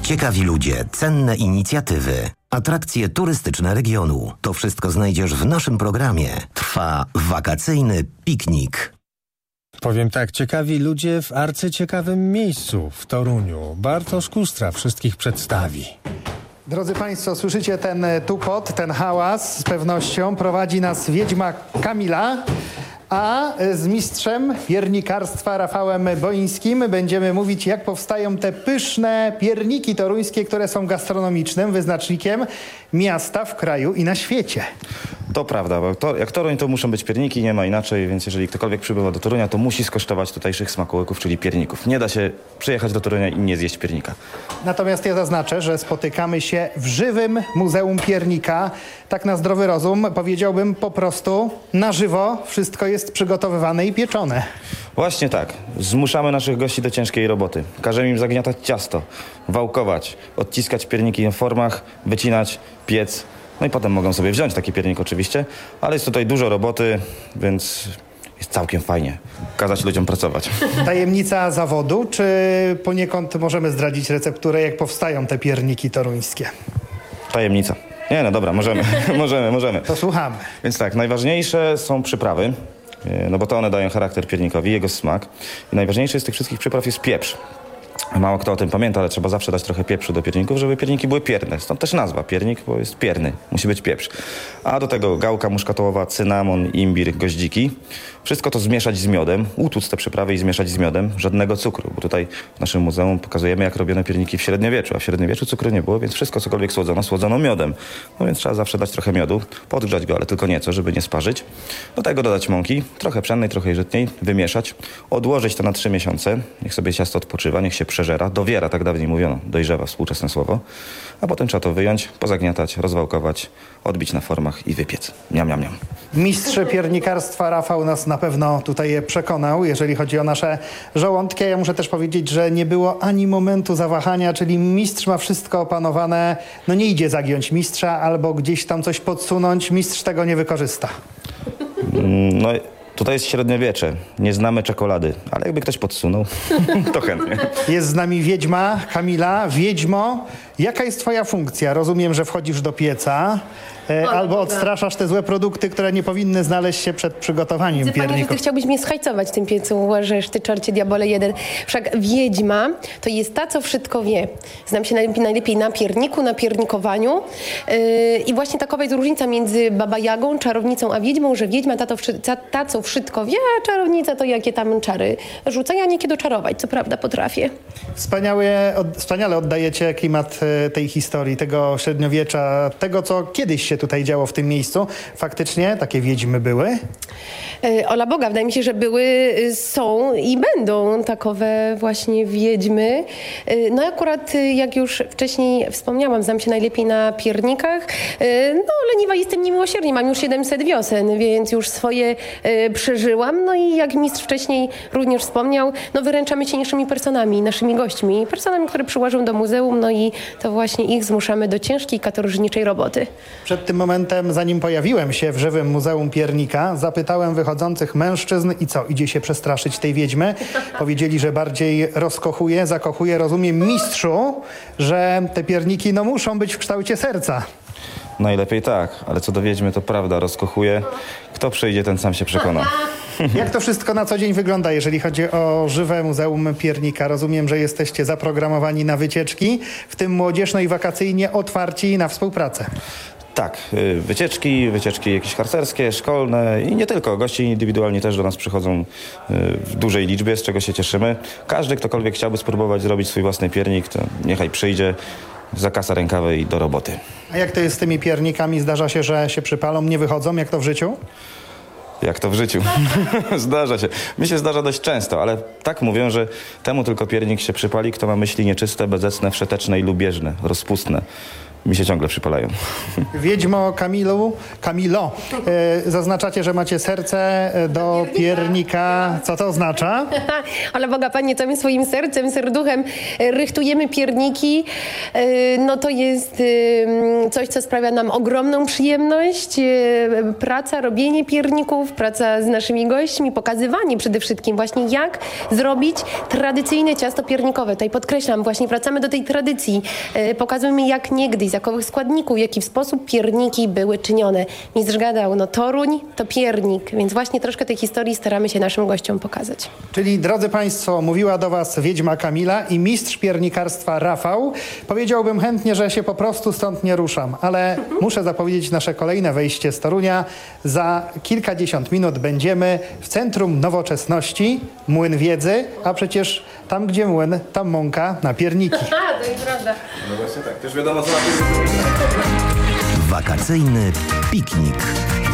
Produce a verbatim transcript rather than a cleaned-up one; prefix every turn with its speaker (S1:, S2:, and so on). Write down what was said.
S1: Ciekawi ludzie, cenne inicjatywy, atrakcje turystyczne regionu. To wszystko znajdziesz w naszym programie. Trwa wakacyjny piknik.
S2: Powiem tak, ciekawi ludzie w arcyciekawym miejscu w Toruniu. Bartosz Kustra wszystkich przedstawi.
S3: Drodzy Państwo, słyszycie ten tupot, ten hałas, z pewnością prowadzi nas wiedźma Kamila, a z mistrzem piernikarstwa Rafałem Boińskim będziemy mówić, jak powstają te pyszne pierniki toruńskie, które są gastronomicznym wyznacznikiem miasta w kraju i na świecie.
S4: To prawda, bo to, jak Toruń, to muszą być pierniki, nie ma inaczej, więc jeżeli ktokolwiek przybywa do Torunia, to musi skosztować tutejszych smakołyków, czyli pierników. Nie da się przyjechać do Torunia i nie zjeść piernika.
S3: Natomiast ja zaznaczę, że spotykamy się w żywym Muzeum Piernika. Tak na zdrowy rozum powiedziałbym po prostu na żywo wszystko jest przygotowywane i pieczone.
S4: Właśnie tak. Zmuszamy naszych gości do ciężkiej roboty. Każemy im zagniatać ciasto, wałkować, odciskać pierniki w formach, wycinać, piec. No i potem mogą sobie wziąć taki piernik oczywiście, ale jest tutaj dużo roboty, więc jest całkiem fajnie kazać ludziom pracować.
S3: Tajemnica zawodu, czy poniekąd możemy zdradzić recepturę, jak powstają te pierniki toruńskie?
S4: Tajemnica. Nie, no dobra, możemy, możemy, możemy.
S3: To słuchamy.
S4: Więc tak, najważniejsze są przyprawy, no bo to one dają charakter piernikowi, jego smak. I najważniejszy z tych wszystkich przypraw jest pieprz. Mało kto o tym pamięta, ale trzeba zawsze dać trochę pieprzu do pierników, żeby pierniki były pierne. Stąd też nazwa piernik, bo jest pierny. Musi być pieprz. A do tego gałka muszkatołowa, cynamon, imbir, goździki. Wszystko to zmieszać z miodem, utłuc te przyprawy i zmieszać z miodem. Żadnego cukru, bo tutaj w naszym muzeum pokazujemy, jak robiono pierniki w średniowieczu. A w średniowieczu cukru nie było, więc wszystko, cokolwiek słodzono, słodzono miodem. No więc trzeba zawsze dać trochę miodu, podgrzać go, ale tylko nieco, żeby nie sparzyć. Do tego dodać mąki, trochę pszennej, trochę żytniej, wymieszać, odłożyć to na trzy miesiące. Niech sobie ciasto odpoczywa, niech się przeżera, dowiera, tak dawniej mówiono, dojrzewa, współczesne słowo. A potem trzeba to wyjąć, pozagniatać, rozwałkować, odbić na formach i wypiec. Miam, miam, miam.
S3: Mistrz piernikarstwa Rafał nas na pewno tutaj przekonał, jeżeli chodzi o nasze żołądki. Ja muszę też powiedzieć, że nie było ani momentu zawahania, czyli mistrz ma wszystko opanowane. No nie idzie zagiąć mistrza albo gdzieś tam coś podsunąć. Mistrz tego nie wykorzysta.
S4: No tutaj jest średniowiecze. Nie znamy czekolady, ale jakby ktoś podsunął, to chętnie.
S3: Jest z nami wiedźma Kamila. Wiedźmo, jaka jest twoja funkcja? Rozumiem, że wchodzisz do pieca e, albo odstraszasz te złe produkty, które nie powinny znaleźć się przed przygotowaniem
S5: Widzę,
S3: pierników.
S5: Panie, że ty chciałbyś mnie schajcować w tym piecu, uważasz, ty czarcie diabole jeden. Wszak wiedźma to jest ta, co wszystko wie. Znam się najlepiej, najlepiej na pierniku, na piernikowaniu yy, i właśnie takowa jest różnica między Baba Jagą, czarownicą, a wiedźmą, że wiedźma ta, to, ta, ta co wszystko wie, a czarownica to jakie tam czary rzuca. Ja niekiedy czarować, co prawda potrafię.
S3: Wspaniałe, od, wspaniale oddajecie klimat e, tej historii, tego średniowiecza, tego, co kiedyś się tutaj działo w tym miejscu. Faktycznie takie wiedźmy były?
S5: Yy, ola Boga, wydaje mi się, że były, yy, są i będą takowe właśnie wiedźmy. Yy, no akurat, yy, jak już wcześniej wspomniałam, znam się najlepiej na piernikach. Yy, no leniwa jestem niemiłosiernie, mam już siedemset wiosen, więc już swoje yy, przeżyłam. No i jak mistrz wcześniej również wspomniał, no wyręczamy cięższymi personami, naszymi gośćmi, personami, które przyłażą do muzeum, no i to właśnie ich zmuszamy do ciężkiej, katorżniczej roboty.
S3: Przed tym momentem, zanim pojawiłem się w żywym Muzeum Piernika, zapytałem wychodzących mężczyzn i co, idzie się przestraszyć tej wiedźmy? Powiedzieli, że bardziej rozkochuje, zakochuje. Rozumiem, mistrzu, że te pierniki no muszą być w kształcie serca.
S4: Najlepiej tak, ale co do wiedźmy, to prawda, rozkochuje. Kto przyjdzie, ten sam się przekona.
S3: Jak to wszystko na co dzień wygląda, jeżeli chodzi o żywe Muzeum Piernika? Rozumiem, że jesteście zaprogramowani na wycieczki, w tym młodzieżno i wakacyjnie otwarci na współpracę.
S4: Tak, wycieczki, wycieczki jakieś harcerskie, szkolne i nie tylko. Goście indywidualni też do nas przychodzą w dużej liczbie, z czego się cieszymy. Każdy, ktokolwiek chciałby spróbować zrobić swój własny piernik, to niechaj przyjdzie, zakasa rękawy i do roboty.
S3: A jak to jest z tymi piernikami? Zdarza się, że się przypalą, nie wychodzą? Jak to w życiu?
S4: Jak to w życiu. Zdarza się. Mi się zdarza dość często, ale tak mówią, że temu tylko piernik się przypali, kto ma myśli nieczyste, bezecne, wszeteczne i lubieżne, rozpustne. mi się ciągle przypalają.
S3: Wiedźmo Kamilu, Kamilo, e, zaznaczacie, że macie serce do piernika. Co to oznacza?
S5: Ale Boga Panie, całym swoim sercem, serduchem e, rychtujemy pierniki. E, No to jest e, coś, co sprawia nam ogromną przyjemność. E, Praca, robienie pierników, praca z naszymi gośćmi, pokazywanie przede wszystkim właśnie jak zrobić tradycyjne ciasto piernikowe. Tutaj podkreślam, właśnie wracamy do tej tradycji. E, Pokazujemy jak niegdyś, z jakowych składników, w jaki sposób pierniki były czynione. Mistrz gadał, no Toruń to piernik, więc właśnie troszkę tej historii staramy się naszym gościom pokazać.
S3: Czyli, drodzy Państwo, mówiła do Was wiedźma Kamila i mistrz piernikarstwa Rafał. Powiedziałbym chętnie, że się po prostu stąd nie ruszam, ale muszę zapowiedzieć nasze kolejne wejście z Torunia. Za kilkadziesiąt minut będziemy w Centrum Nowoczesności, Młyn Wiedzy, a przecież tam, gdzie młyn, tam mąka na pierniki.
S5: A, to jest prawda.
S4: No właśnie tak, też wiadomo co na
S1: Wakacyjny piknik.